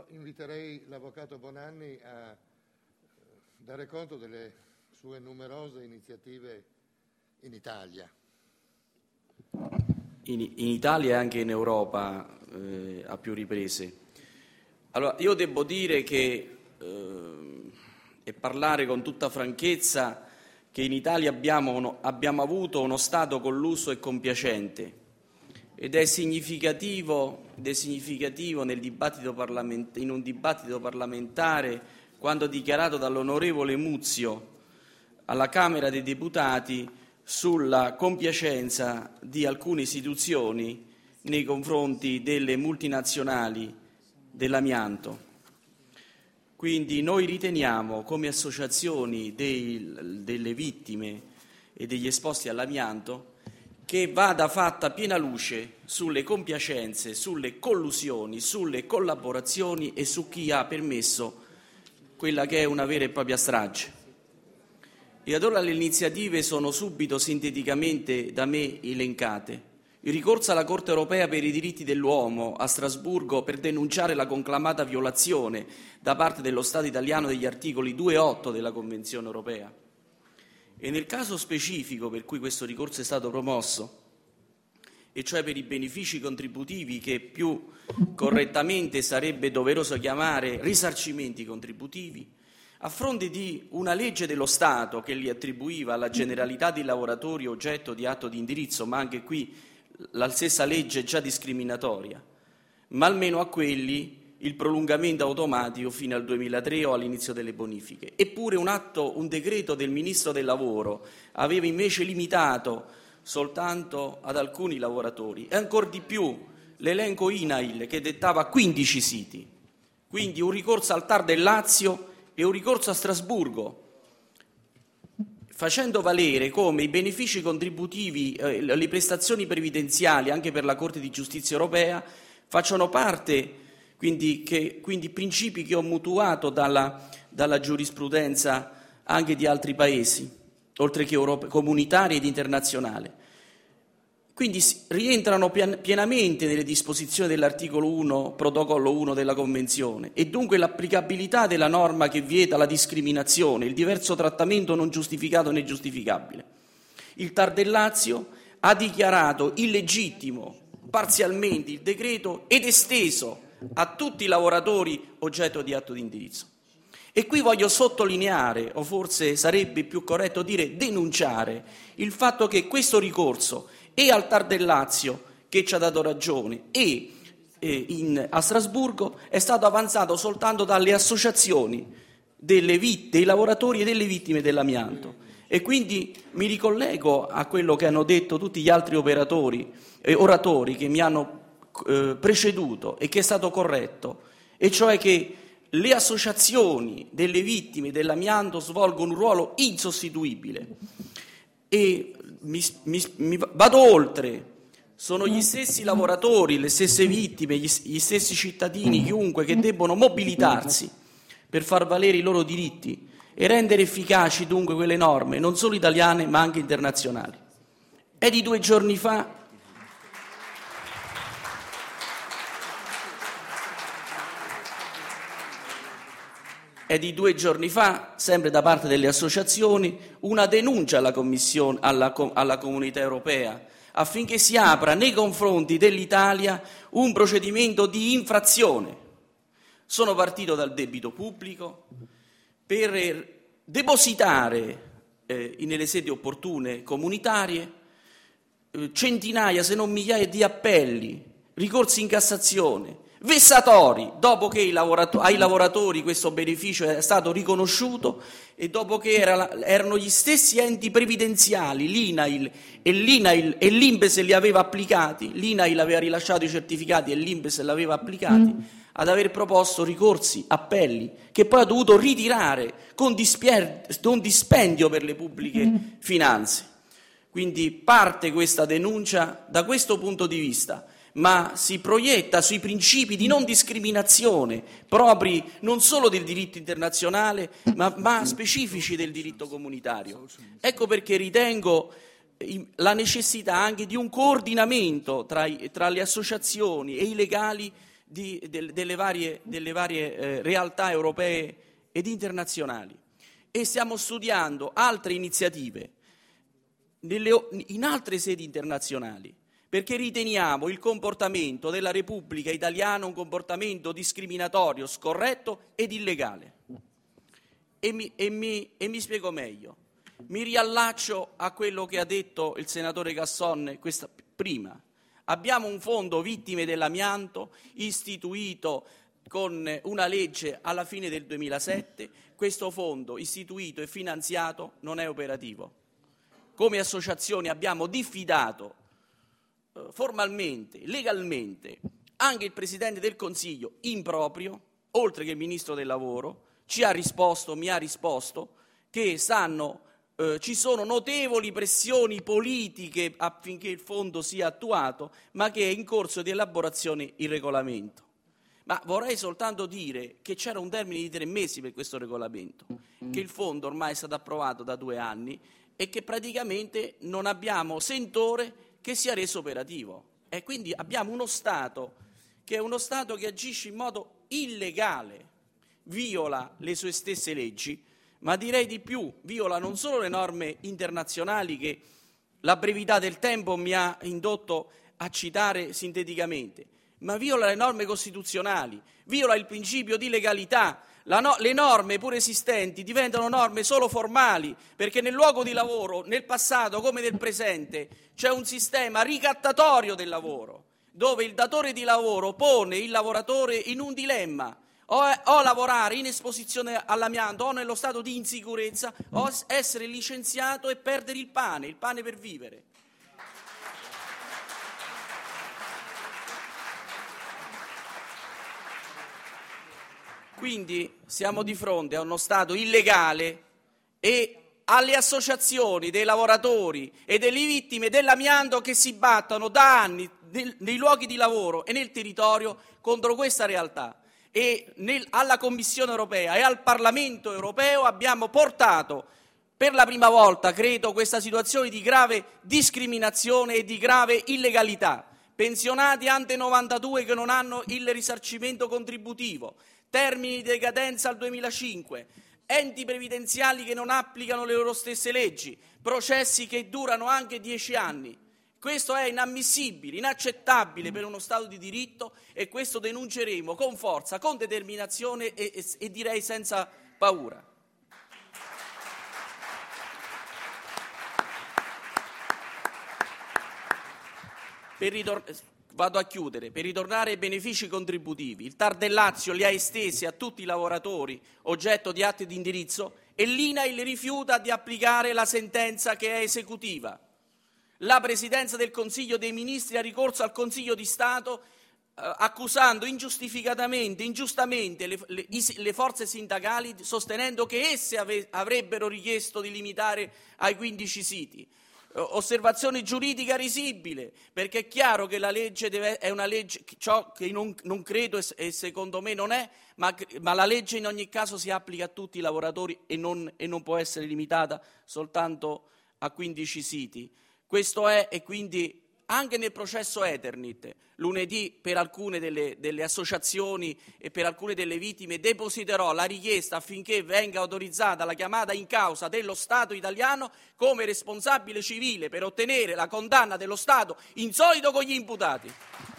inviterei l'Avvocato Bonanni a dare conto delle sue numerose iniziative in Italia. In Italia e anche in Europa a più riprese. Allora, io devo dire che e parlare con tutta franchezza che in Italia abbiamo avuto uno Stato colluso e compiacente ed è significativo nel dibattito in un dibattito parlamentare quando ha dichiarato dall'onorevole Muzio alla Camera dei Deputati sulla compiacenza di alcune istituzioni nei confronti delle multinazionali dell'amianto. Quindi noi riteniamo, come associazioni delle vittime e degli esposti all'amianto, che vada fatta piena luce sulle compiacenze, sulle collusioni, sulle collaborazioni e su chi ha permesso quella che è una vera e propria strage. E allora le iniziative sono subito sinteticamente da me elencate. Il ricorso alla Corte europea per i diritti dell'uomo a Strasburgo per denunciare la conclamata violazione da parte dello Stato italiano degli articoli 2 e 8 della Convenzione europea. E nel caso specifico per cui questo ricorso è stato promosso, e cioè per i benefici contributivi che più correttamente sarebbe doveroso chiamare risarcimenti contributivi, a fronte di una legge dello Stato che li attribuiva alla generalità dei lavoratori oggetto di atto di indirizzo, ma anche qui la stessa legge è già discriminatoria, ma almeno a quelli il prolungamento automatico fino al 2003 o all'inizio delle bonifiche. Eppure un decreto del Ministro del Lavoro aveva invece limitato soltanto ad alcuni lavoratori e ancor di più l'elenco INAIL che dettava 15 siti. Quindi un ricorso al TAR del Lazio e un ricorso a Strasburgo, facendo valere come i benefici contributivi, le prestazioni previdenziali anche per la Corte di Giustizia europea facciano parte, quindi principi che ho mutuato dalla giurisprudenza anche di altri paesi, oltre che comunitaria ed internazionale. Quindi rientrano pienamente nelle disposizioni dell'articolo 1, protocollo 1 della Convenzione e dunque l'applicabilità della norma che vieta la discriminazione, il diverso trattamento non giustificato né giustificabile. Il TAR del Lazio ha dichiarato illegittimo parzialmente il decreto ed esteso a tutti i lavoratori oggetto di atto di indirizzo. E qui voglio sottolineare, o forse sarebbe più corretto dire denunciare, il fatto che questo ricorso e al TAR del Lazio, che ci ha dato ragione, e a Strasburgo è stato avanzato soltanto dalle associazioni dei lavoratori e delle vittime dell'amianto. E quindi mi ricollego a quello che hanno detto tutti gli altri oratori che mi hanno preceduto e che è stato corretto, e cioè che le associazioni delle vittime dell'amianto svolgono un ruolo insostituibile. E vado oltre, sono gli stessi lavoratori, le stesse vittime, gli stessi cittadini, chiunque, che debbono mobilitarsi per far valere i loro diritti e rendere efficaci dunque quelle norme, non solo italiane ma anche internazionali. È di 2 giorni fa sempre da parte delle associazioni, una denuncia alla Comunità Europea affinché si apra nei confronti dell'Italia un procedimento di infrazione. Sono partito dal debito pubblico per depositare nelle sedi opportune comunitarie centinaia, se non migliaia di appelli, ricorsi in Cassazione, vessatori, dopo che ai lavoratori questo beneficio è stato riconosciuto e dopo che erano gli stessi enti previdenziali, l'INAIL e l'INPS li aveva applicati, l'INAIL aveva rilasciato i certificati e l'INPS li aveva applicati, ad aver proposto ricorsi, appelli, che poi ha dovuto ritirare con dispendio per le pubbliche finanze. Quindi parte questa denuncia da questo punto di vista, ma si proietta sui principi di non discriminazione propri non solo del diritto internazionale, ma specifici del diritto comunitario. Ecco perché ritengo la necessità anche di un coordinamento tra le associazioni e i legali delle varie realtà europee ed internazionali, e stiamo studiando altre iniziative in altre sedi internazionali, perché riteniamo il comportamento della Repubblica Italiana un comportamento discriminatorio, scorretto ed illegale. E mi spiego meglio. Mi riallaccio a quello che ha detto il senatore Casson prima. Abbiamo un fondo vittime dell'amianto istituito con una legge alla fine del 2007. Questo fondo, istituito e finanziato, non è operativo. Come associazioni abbiamo diffidato formalmente, legalmente, anche il Presidente del Consiglio in proprio, oltre che il Ministro del Lavoro, mi ha risposto che ci sono notevoli pressioni politiche affinché il fondo sia attuato, ma che è in corso di elaborazione il regolamento. Ma vorrei soltanto dire che c'era un termine di 3 mesi per questo regolamento, che il fondo ormai è stato approvato da 2 anni e che praticamente non abbiamo sentore che sia reso operativo. E quindi abbiamo uno Stato che agisce in modo illegale, viola le sue stesse leggi, ma direi di più, viola non solo le norme internazionali che la brevità del tempo mi ha indotto a citare sinteticamente, ma viola le norme costituzionali, viola il principio di legalità. Le norme pur esistenti diventano norme solo formali, perché nel luogo di lavoro, nel passato come nel presente, c'è un sistema ricattatorio del lavoro, dove il datore di lavoro pone il lavoratore in un dilemma: o lavorare in esposizione all'amianto o nello stato di insicurezza, o essere licenziato e perdere il pane per vivere. Quindi siamo di fronte a uno Stato illegale e alle associazioni dei lavoratori e delle vittime dell'amianto che si battono da anni nei luoghi di lavoro e nel territorio contro questa realtà. E alla Commissione europea e al Parlamento europeo abbiamo portato per la prima volta, credo, questa situazione di grave discriminazione e di grave illegalità. Pensionati ante 92 che non hanno il risarcimento contributivo, termini di decadenza al 2005, enti previdenziali che non applicano le loro stesse leggi, processi che durano anche 10 anni. Questo è inammissibile, inaccettabile per uno Stato di diritto, e questo denunceremo con forza, con determinazione e direi senza paura. Vado a chiudere. Per ritornare ai benefici contributivi, il TAR del Lazio li ha estesi a tutti i lavoratori oggetto di atti di indirizzo e l'INAIL rifiuta di applicare la sentenza che è esecutiva. La Presidenza del Consiglio dei Ministri ha ricorso al Consiglio di Stato accusando ingiustificatamente, ingiustamente le forze sindacali, sostenendo che esse avrebbero richiesto di limitare ai 15 siti. Osservazione giuridica risibile, perché è chiaro che la legge è una legge, ciò che non credo e secondo me non è, ma la legge in ogni caso si applica a tutti i lavoratori e non può essere limitata soltanto a 15 siti. Questo è, e quindi anche nel processo Eternit, lunedì per alcune delle associazioni e per alcune delle vittime depositerò la richiesta affinché venga autorizzata la chiamata in causa dello Stato italiano come responsabile civile per ottenere la condanna dello Stato insolito con gli imputati.